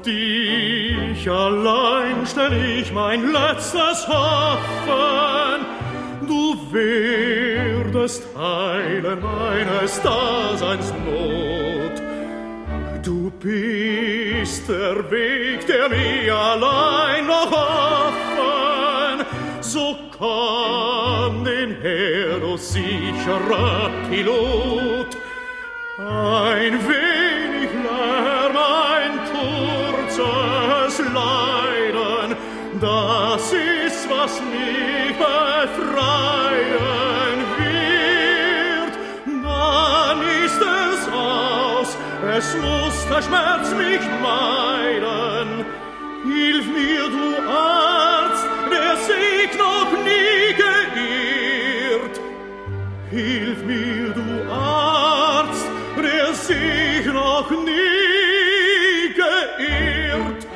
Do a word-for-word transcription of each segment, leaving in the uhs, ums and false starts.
dich allein stell ich mein letztes Hoffen. Du werdest heilen meines Daseins Not. Du bist der Weg, der mir allein noch offen. So komm den her, du sicherer Pilot. Ein wenig Lärm, ein kurzes Leiden, das ist, was mich befreien wird. Dann ist es aus, es muss der Schmerz mich meiden. Hilf mir, du Arzt, der sich noch nie geirrt. Hilf mir, du Arzt, der sich noch nie geirrt.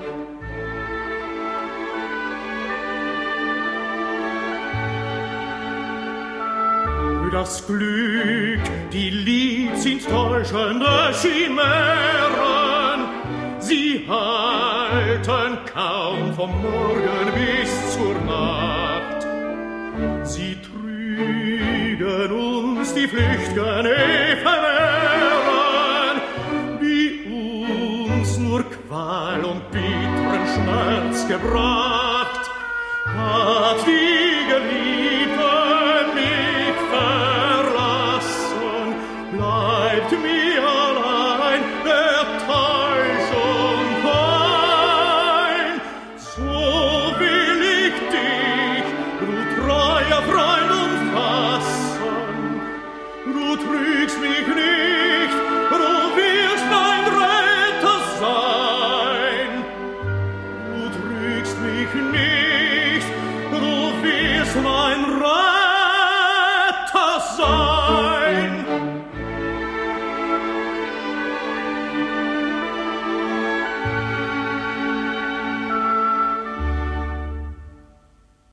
Das Glück, die Lieb sind täuschende Chimären. Sie halten kaum vom Morgen bis zur Nacht. Sie trügen uns die flücht'gen Ephemeren, die uns nur Qual und bitteren Schmerz gebracht. Hat die Geliebte